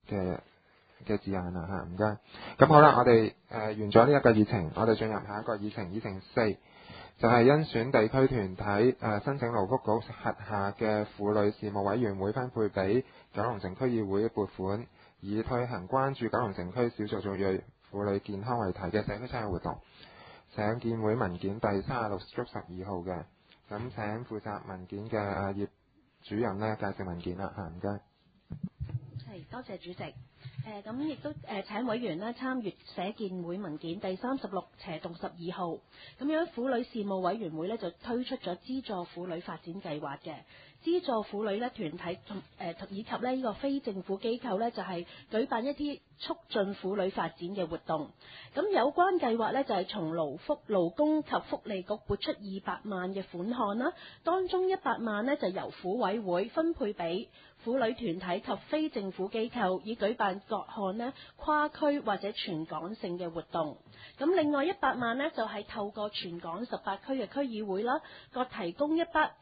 嘅字眼啦嚇，唔該。咁好啦，我哋完咗呢一個議程，我哋進入下一個議程，議程4就係甄選地區團體申請勞福局轄下嘅婦女事務委員會分配俾九龍城區議會撥款，以推行關注九龍城區少數族裔婦女健康為題嘅社區參與活動。請見會文件第36/12號嘅，咁請負責文件嘅葉主任呢介紹文件啦嚇，唔該。 係，多謝主席。咁亦都請委員呢參閱社建會文件第36/12號。咁樣婦女事務委員會呢就推出咗資助婦女發展計劃嘅。資助婦女呢團體以及呢個非政府機構呢，就係舉辦一啲促進婦女發展嘅活動。咁有關計劃呢，就係從勞工及福利局撥出200萬嘅款項啦，當中100萬呢，就由婦委會分配俾婦女團體及非政府機構，以舉辦各項呢跨區或者全港性嘅活動。咁另外100萬呢，就係透過全港18區嘅區議會啦，各提供一筆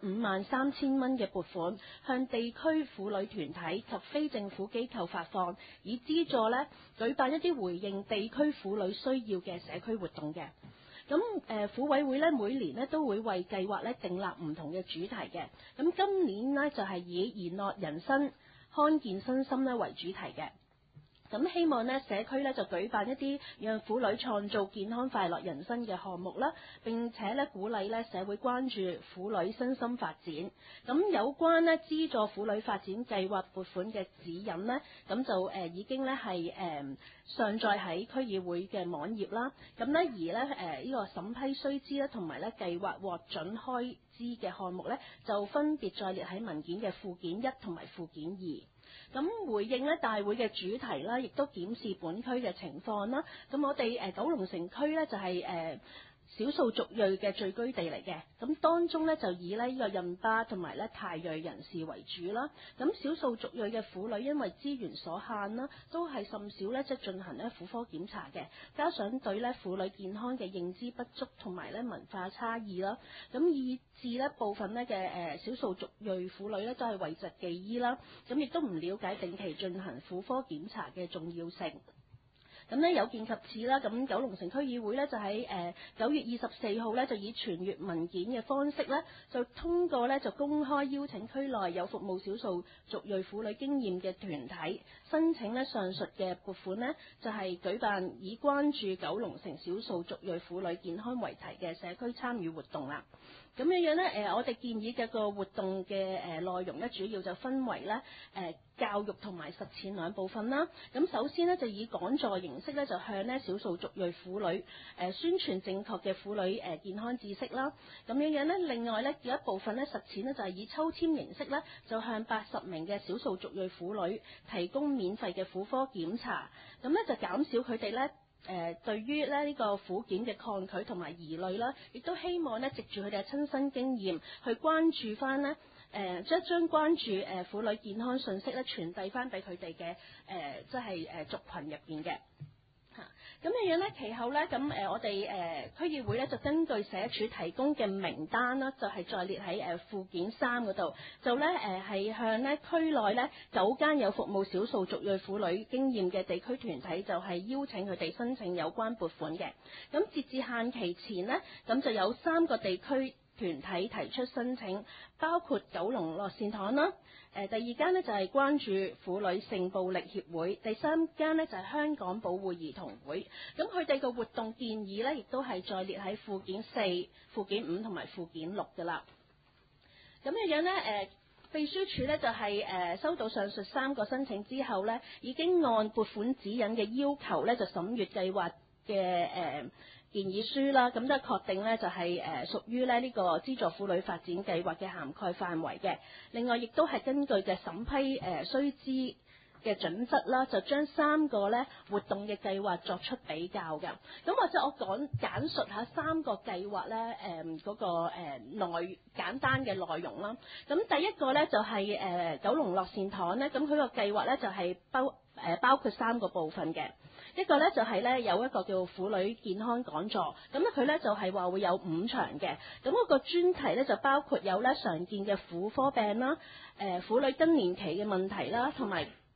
53000蚊嘅撥款，向地區婦女團體及非政府機構發放，以資助呢舉辦一啲回應地區婦女需要嘅社區活動嘅。咁婦委會呢每年呢都會為計劃呢訂立唔同嘅主題嘅。咁今年呢就係以娛樂人生、康健身心呢為主題嘅。咁希望呢社區呢就舉辦一啲讓婦女創造健康快樂人生嘅項目啦，並且呢鼓勵呢社會關注婦女身心發展。咁有關呢資助婦女發展計劃撥款嘅指引呢，咁就已經呢係上載喺區議會嘅網頁啦。咁呢而呢呢個審批須知咧，同埋呢計劃獲准開支嘅項目呢，就分別載列喺文件嘅附件1同埋附件2。咁回應呢大會嘅主題啦，亦都檢視本區嘅情況啦。咁我哋九龍城區呢，就係少數族裔嘅聚居地嚟嘅，咁當中呢，就以呢個印巴同埋呢泰裔人士為主啦。咁少數族裔嘅婦女因為資源所限啦，都係甚少呢即係進行呢婦科檢查嘅，加上對呢婦女健康嘅認知不足同埋呢文化差異啦，咁以致呢部分呢嘅少數族裔婦女呢都係諱疾忌醫啦，咁亦都唔了解定期進行婦科檢查嘅重要性。咁呢有見及此啦，咁九龍城區議會呢，就喺9月24號呢，就以傳閱文件嘅方式呢，就通過呢，就公開邀請區內有服務少數族裔婦女經驗嘅團體申請呢上述嘅撥款呢，就係舉辦以關注九龍城少數族裔婦女健康為題嘅社區參與活動啦。咁樣呢，我哋建議嘅個活動嘅內容呢，主要就分為呢教育同埋實踐兩部分啦。咁首先呢，就以講座形式呢，就向呢少數族裔婦女宣傳正確嘅婦女健康知識啦。咁樣呢，另外呢，有一部分呢實踐呢，就係以抽籤形式呢，就向80名嘅少數族裔婦女提供免費嘅婦科檢查。咁呢，就減少佢哋呢對於呢個婦檢嘅抗拒同埋疑慮啦，亦都希望呢藉住佢哋嘅親身經驗去關注翻呢將關注婦女健康信息咧傳遞翻俾佢哋嘅即係族群入邊嘅。咁樣呢，其後呢，咁我哋區議會呢，就根據社署提供嘅名單啦，就係載列喺附件3嗰度，就呢係向呢區內呢9間有服務少數族裔婦女經驗嘅地區團體，就係邀請佢哋申請有關撥款嘅。咁截至限期前呢，咁就有3個地區團體提出申請，包括九龍樂善堂啦。第2間呢就係關注婦女性暴力協會，第3間呢就係香港保護兒童會。咁佢哋個活動建議呢，亦都係載列喺附件4、附件5同埋附件6㗎啦。咁樣呢，秘書處呢就係收到上述3個申請之後呢，已經按撥款指引嘅要求呢，就審閱計劃嘅建議書啦，咁都係確定呢，就係屬於呢個資助婦女發展計劃嘅涵蓋範圍嘅。另外，亦都係根據嘅審批須知嘅準則啦，就將3個呢活動嘅計劃作出比較㗎。咁或者我簡述下3個計劃呢嗰個簡單嘅內容啦。咁第一個呢，就係九龍樂善堂呢，咁佢個計劃呢，就係包括3個部分嘅。一個呢，就係呢有一個叫婦女健康講座，咁呢佢呢就係話會有5場嘅，咁嗰個專題呢，就包括有呢常見嘅婦科病啦，婦女更年期嘅問題啦，同埋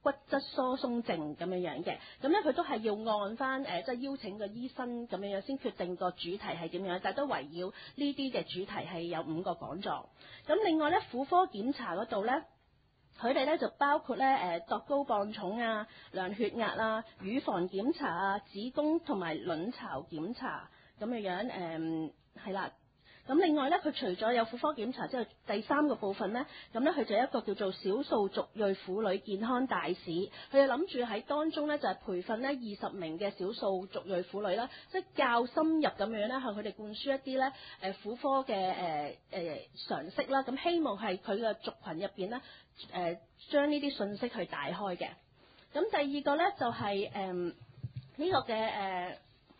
骨質疏鬆症咁樣嘅，咁咧佢都係要按翻即係邀請個醫生咁樣先決定個主題係點樣，但係都圍繞呢啲嘅主題係有5個講座。咁另外咧婦科檢查嗰度咧，佢哋咧就包括咧度高磅重啊、量血壓啊、乳房檢查啊、子宮同埋卵巢檢查咁樣係啦。咁另外咧，佢除咗有婦科檢查之後，第3個部分咧，咁咧佢就有一個叫做少數族裔婦女健康大使，佢哋諗住喺當中咧就係培訓咧20名嘅少數族裔婦女啦，即係較深入咁樣咧向佢哋灌輸一啲咧婦科嘅常識啦，咁希望係佢嘅族群入邊咧將呢啲信息去大開嘅。咁第2個咧就係呢個嘅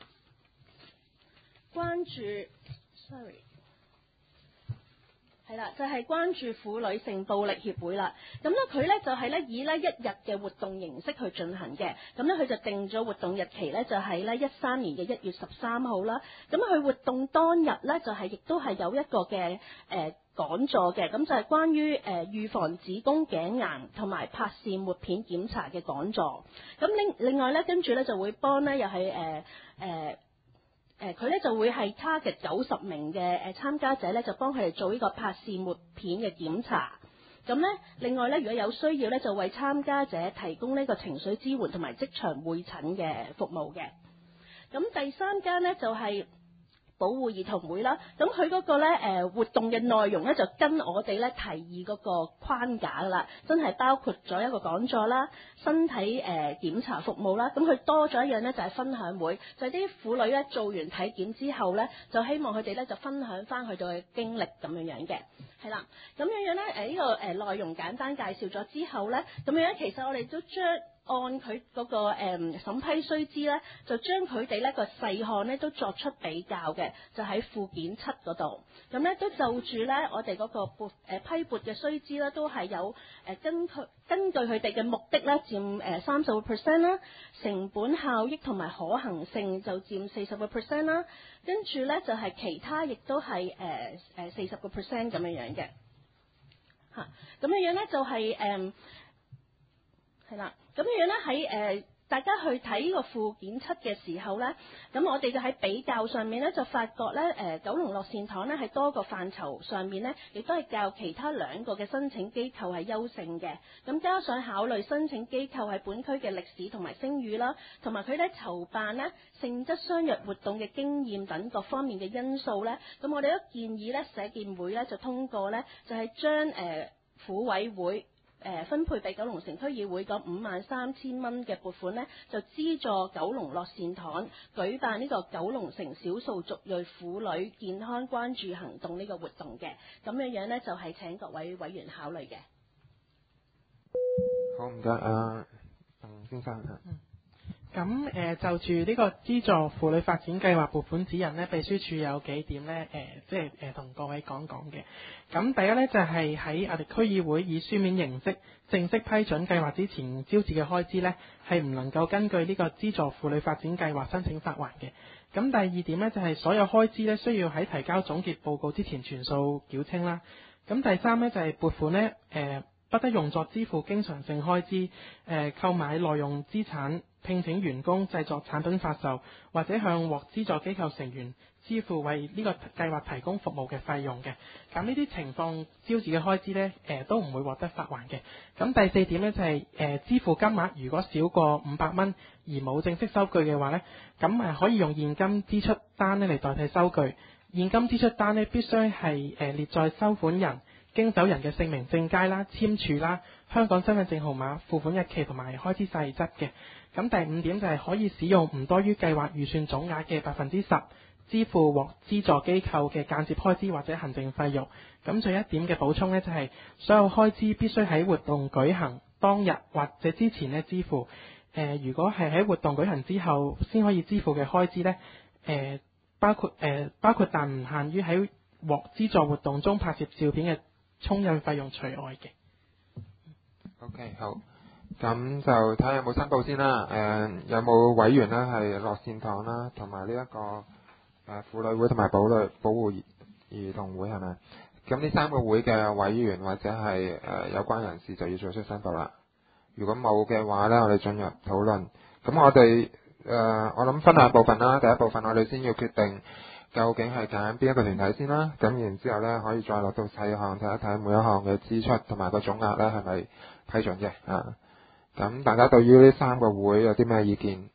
關注 ，sorry。係啦，就係關注婦女性暴力協會啦。咁咧佢咧就係咧以咧1日嘅活動形式去進行嘅。咁咧佢就定咗活動日期咧就係咧13年嘅1月13號啦。咁佢活動當日咧就係亦都係有一個嘅講座嘅。咁就係關於預防子宮頸癌同埋拍攝抹片檢查嘅講座。咁另外咧跟住咧就會幫咧又係佢咧就會係 target 90名嘅參加者咧，就幫佢哋做呢個拍攝抹片嘅檢查。咁咧，另外咧，如果有需要咧，就為參加者提供呢個情緒支援同埋職場會診嘅服務嘅。咁第3間咧就係保護兒童會啦，咁佢嗰個咧活動嘅內容咧就跟我哋咧提議嗰個框架啦，真係包括咗一個講座啦、身體檢查服務啦，咁佢多咗一樣咧就係分享會，就係啲婦女咧做完體檢之後咧，就希望佢哋咧就分享翻佢哋嘅經歷咁樣嘅，係啦，咁樣咧呢個內容簡單介紹咗之後咧，咁樣其實我哋都將按佢嗰個審批須知咧，就將佢哋咧個細項咧都作出比較嘅，就喺附件7嗰度。咁咧都就住咧我哋嗰個批撥嘅須知咧，都係有根據佢哋嘅目的咧佔30% 啦，成本效益同埋可行性就佔40% 啦，跟住咧就係其他亦都係40% 咁樣嘅。嚇，咁樣咧就係係啦，咁樣咧喺大家去睇呢個附件7嘅時候咧，咁我哋就喺比較上面咧就發覺咧，九龍樂善堂咧喺多個範疇上面咧，亦都係較其他2個嘅申請機構係優勝嘅。咁加上考慮申請機構喺本區嘅歷史同埋聲譽啦，同埋佢咧籌辦咧性質相若活動嘅經驗等各方面嘅因素咧，咁我哋都建議咧社建會咧就通過咧，就係將婦委會分配俾九龍城區議會嗰53,000蚊嘅撥款呢，就資助九龍樂善堂舉辦呢個九龍城少數族裔婦女健康關注行動呢個活動嘅，咁樣呢，就係請各位委員考慮嘅。 好，唔該啊，鄧先生嚇。 咁就住呢個資助婦女發展計劃撥款指引呢，秘書處有幾點呢？即係同各位講講嘅。咁第一呢，就係喺我哋區議會以書面形式正式批准計劃之前招致嘅開支呢，係唔能夠根據呢個資助婦女發展計劃申請發還嘅。咁第2點呢，就係所有開支呢，需要喺提交總結報告之前全數繳清啦。咁第3呢，就係撥款呢，不得用作支付經常性開支、購買耐用資產、聘請員工、製作產品發售，或者向獲資助機構成員支付為呢個計劃提供服務嘅費用嘅。咁呢啲情況招致嘅開支呢，都唔會獲得發還嘅。咁第4點呢，就係支付金額如果少過500蚊而冇正式收據嘅話呢，咁可以用現金支出單呢嚟代替收據。現金支出單呢，必須係列在收款人、經走人嘅姓名正楷啦、簽署啦、香港身份證號碼、付款日期同埋開支細則嘅。咁第5點就係可以使用唔多於計劃預算總額嘅10%支付獲資助機構嘅間接開支或者行政費用。咁最後一點嘅補充呢，就係所有開支必須喺活動舉行當日或者之前呢支付。如果係喺活動舉行之後先可以支付嘅開支呢，包括但唔限於喺獲資助活動中拍攝照片嘅沖印費用除外嘅。 OK， 好，咁就睇下有冇申報先啦。有冇委員呢係樂善堂啦，同埋呢一個婦女會同埋保護兒童會係咪？咁呢3個會嘅委員或者係有關人士就要做出申報啦。 如果冇嘅話呢，我哋進入討論。咁我哋我諗分兩部分啦。第一部分我哋先要決定究竟係揀邊一個團體先啦。咁然之後呢，可以再落到細項睇一睇每一項嘅支出同埋個總額呢係咪批准嘅啊？咁大家對於呢三個會有啲咩意見？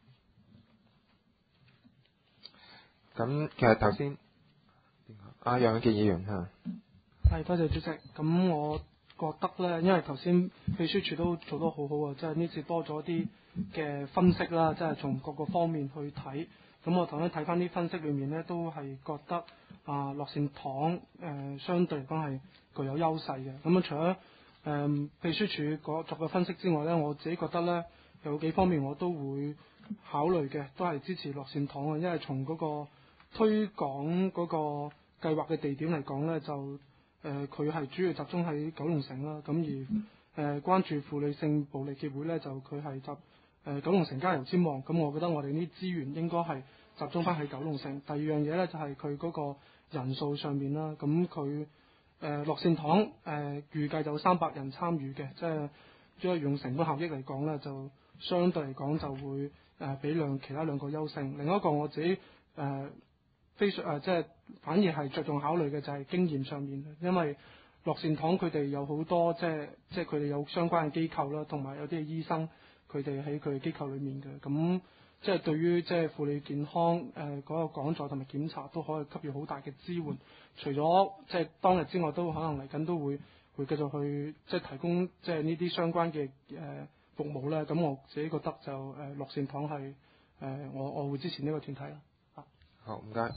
咁其實頭先楊永杰議員係，多謝主席。咁我覺得呢，因為頭先秘書處都做得好好啊，即係呢次多咗啲嘅分析啦，即係從各個方面去睇。咁我頭先睇翻啲分析裏面呢，都係覺得樂善堂相對嚟講係具有優勢嘅。咁除咗秘書處作嘅分析之外呢，我自己覺得呢，有幾方面我都會考慮嘅，都係支持樂善堂嘅，因為從嗰個推廣嗰個計劃嘅地點嚟講呢，就佢係主要集中喺九龍城啦。咁而關注婦女性暴力協會呢，就佢係九龍城加油尖旺。咁我覺得我哋啲資源應該係集中翻喺九龍城。第二樣嘢呢，就係佢嗰個人數上面啦。咁佢樂善堂預計就300人參與嘅，即係用成本效益嚟講呢，就相對嚟講就會比其他兩個優勝。另一個我自己即係反而係着重考慮嘅就係經驗上面，因為樂善堂佢哋有好多即係佢哋有相關嘅機構啦，同埋有啲嘅醫生佢哋喺佢嘅機構裏面嘅，咁即係對於即係婦女健康嗰個講座同埋檢查都可以給予好大嘅支援。除咗即係當日之外，都可能嚟緊都會繼續去即係提供即係呢啲相關嘅服務咧。咁我自己覺得就樂善堂係我會支持呢個團體啦。 好，唔該。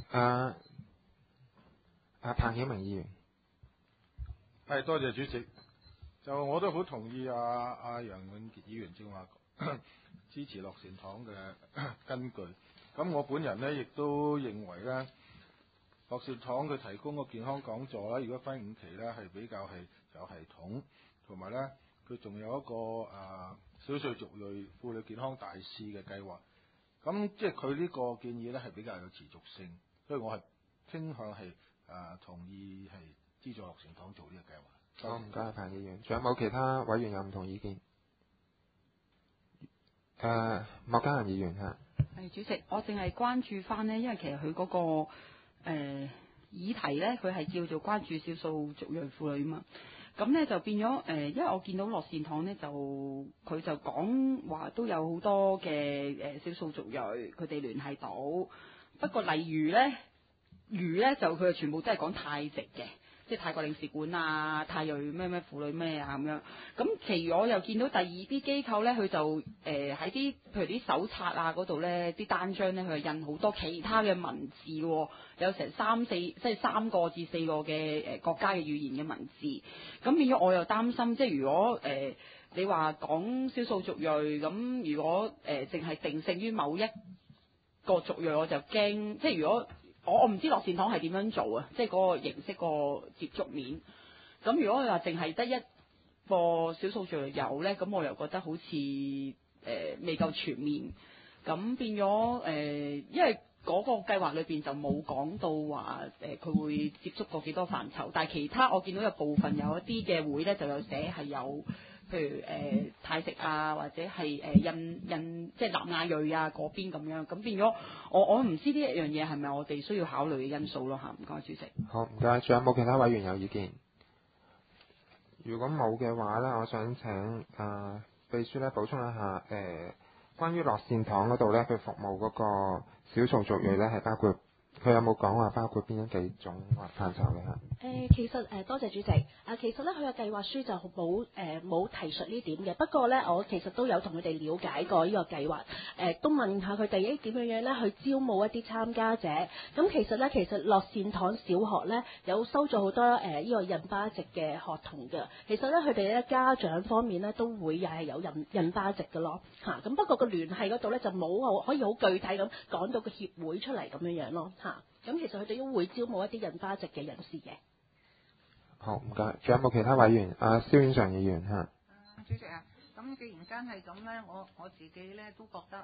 彭曉明議員， 係多謝主席。就我都好同意楊永杰議員正話支持樂善堂嘅根據。咁我本人呢，亦都認為呢，樂善堂佢提供個健康講座啦，如果分5期呢，係比較係有系統，同埋呢，佢仲有一個少數族裔婦女健康大使嘅計劃。咁即係佢呢個建議呢，係比較有持續性，所以我係傾向係同意係資助樂善堂做呢個計劃。 好，唔該，彭議員。仲有冇其他委員有唔同意見？莫家仁議員係主席，我淨係關注翻呢，因為其實佢嗰個議題呢，佢係叫做關注少數族裔婦女嘛。咁呢就變咗因為我見到樂善堂呢，佢就講話都有好多嘅少數族裔佢哋聯繫到，不過例如呢，就佢全部都係講泰籍嘅，即係泰國領事館啊、泰裔咩婦女咩啊咁樣。咁其餘我又見到第二啲機構呢，佢就喺啲譬如啲手冊啊嗰度呢，啲單張呢，佢係印好多其他嘅文字喎，有成3個至4個嘅國家嘅語言嘅文字。咁變咗我又擔心，即係如果你話講少數族裔，咁如果淨係定性於某一個族裔，我就驚，即係如果我唔知樂善堂係點樣做啊，即係嗰個形式個接觸面。咁如果佢話淨係得一個少數族裔有呢，咁我又覺得好似未夠全面。咁變咗因為嗰個計劃裏邊就冇講到話佢會接觸過幾多範疇，但係其他我見到有部分有一啲嘅會呢，就有寫係有譬如泰籍啊，或者係印即係南亞裔啊嗰邊咁樣。咁變咗我唔知呢一樣嘢係咪我哋需要考慮嘅因素咯嚇。唔該，主席。 好，唔該。仲有冇其他委員有意見？如果冇嘅話呢，我想請秘書呢補充一下關於樂善堂嗰度呢，佢服務嗰個少數族裔呢，係包括佢有冇講話包括邊幾種範疇呢？ 其實多謝主席。其實咧佢嘅計劃書就冇提述呢點嘅。不過咧，我其實都有同佢哋了解過呢個計劃。都問下佢哋點樣咧去招募一啲參加者。咁其實樂善堂小學咧有收咗好多呢個印巴籍嘅學童嘅。其實咧佢哋咧家長方面咧都會又係有印巴籍嘅咯嚇。咁不過個聯繫嗰度咧就冇可以好具體咁講到個協會出嚟咁樣咯嚇。咁其實佢哋都會招募一啲印巴籍嘅人士嘅。 好，唔該。仲有冇其他委員？蕭婉常議員主席啊，咁既然間係咁咧，我自己咧都覺得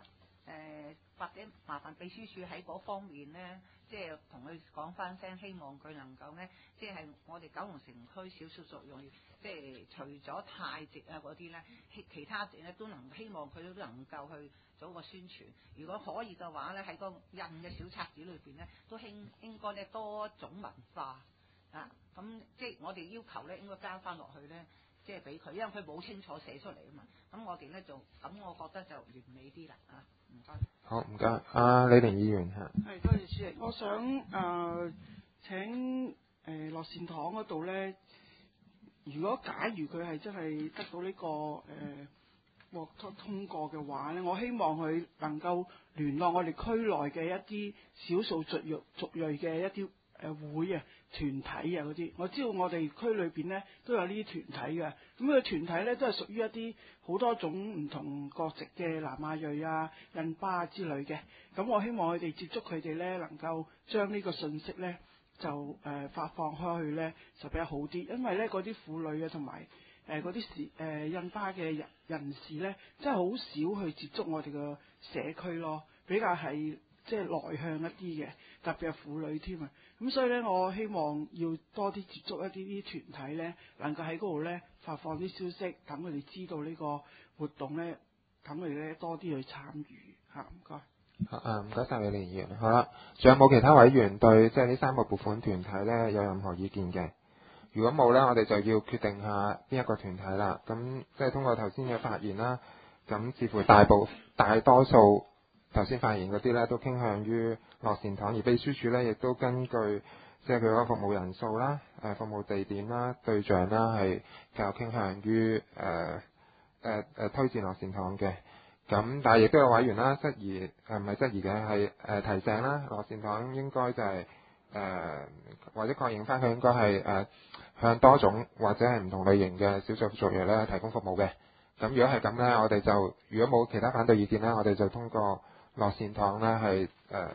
或者麻煩秘書處喺嗰方面咧，即係同佢講翻聲，希望佢能夠咧，即係我哋九龍城區少數族裔，即係除咗太直啊嗰啲咧，其他地咧都能希望佢都能夠去做個宣傳。如果可以嘅話咧，喺個印嘅小冊子裏邊咧，都應該咧多種文化啊，咁即係我哋要求咧應該加翻落去咧。即係俾佢，因為佢冇清楚寫出嚟啊嘛。咁我哋咧就咁，我覺得就完美啲啦啊！唔該。 好，唔該。李寧議員嚇。 係，多謝主席。我想請樂善堂嗰度咧，假如佢係真係得到呢個獲得通過嘅話咧，我希望佢能夠聯絡我哋區內嘅一啲少數族裔嘅一啲會啊、團體啊嗰啲。我知道我哋區裏邊咧都有呢啲團體嘅，咁個團體咧都係屬於一啲好多種唔同國籍嘅南亞裔啊、印巴啊之類嘅。咁我希望佢哋接觸佢哋咧，能夠將呢個信息咧就發放開去咧，就比較好啲。因為咧嗰啲婦女啊同埋嗰啲印巴嘅人士咧，真係好少去接觸我哋個社區咯，比較係即係內向一啲嘅，特別係婦女添啊。咁所以咧，我希望要多啲接觸一啲團體咧，能夠喺嗰度咧發放啲消息，等佢哋知道呢個活動咧，等佢哋咧多啲去參與嚇。唔該。 唔該晒李寧議員。好啦，仲有冇其他委員對即係呢3個撥款團體咧有任何意見嘅？如果冇咧，我哋就要決定下邊一個團體啦。咁即係通過頭先嘅發言啦，咁似乎大多數頭先發言嗰啲咧都傾向於樂善堂，而秘書處咧亦都根據即係佢嗰個服務人數啦、服務地點啦、對象啦，係較傾向於推薦樂善堂嘅。咁但係亦都有委員啦質疑，唔係質疑嘅係提醒啦，樂善堂應該就係或者確認翻佢應該係向多種或者係唔同類型嘅少數族裔咧提供服務嘅。咁如果係咁咧，我哋就如果冇其他反對意見咧，我哋就通過樂善堂咧係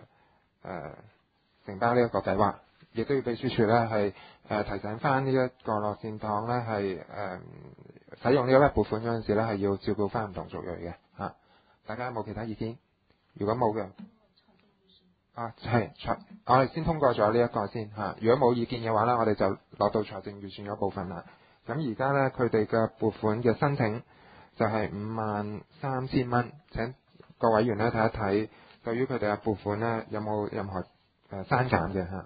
承包呢一個計劃，亦都要秘書處咧係提醒翻呢一個樂善堂咧係使用呢一筆撥款嗰陣時咧係要照顧翻唔同族裔嘅嚇。大家有冇其他意見？如果冇嘅，係我哋先通過咗呢一個先嚇。如果冇意見嘅話咧，我哋就落到財政預算嗰部分啦。咁而家咧佢哋嘅撥款嘅申請就係53,000蚊。請各委員咧睇一睇，對於佢哋嘅撥款咧有冇任何刪減嘅嚇？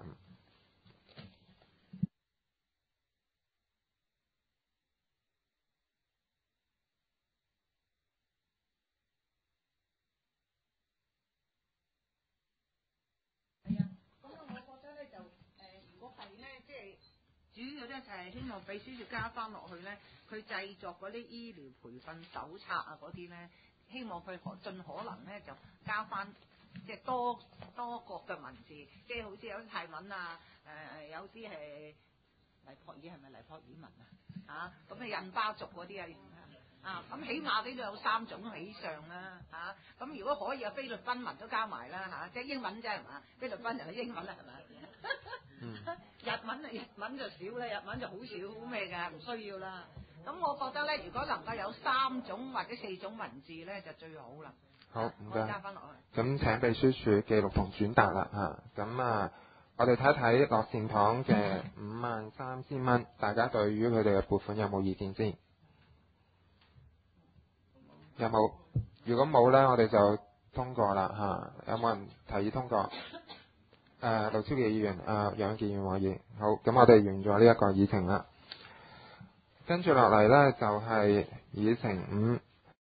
主要咧就係希望秘書處加翻落去咧，佢製作嗰啲醫療培訓手冊啊嗰啲咧，希望佢盡可能咧就加翻即係多國嘅文字，即係好似有啲泰文啊，有啲係尼泊爾，係咪尼泊爾文啊？咁印巴族嗰啲咁起碼呢度有3種以上啦咁如果可以菲律賓文都加埋啦即係英文啫係嘛？菲律賓人嘅英文啦係咪？日文就少啦，日文就好少咩㗎，唔需要啦。咁我覺得咧，如果能夠有3種或者4種文字咧，就最好啦。 好，唔該。 加翻落去。 咁請秘書處記錄同轉達啦嚇。咁我哋睇一睇樂善堂嘅53,000蚊，大家對於佢哋嘅撥款有冇意見先？有冇？如果冇咧，我哋就通過啦嚇。有冇人提議通過？盧超傑議員、楊健議員可以。好，咁我哋完咗呢一個議程啦。跟住落嚟咧就係議程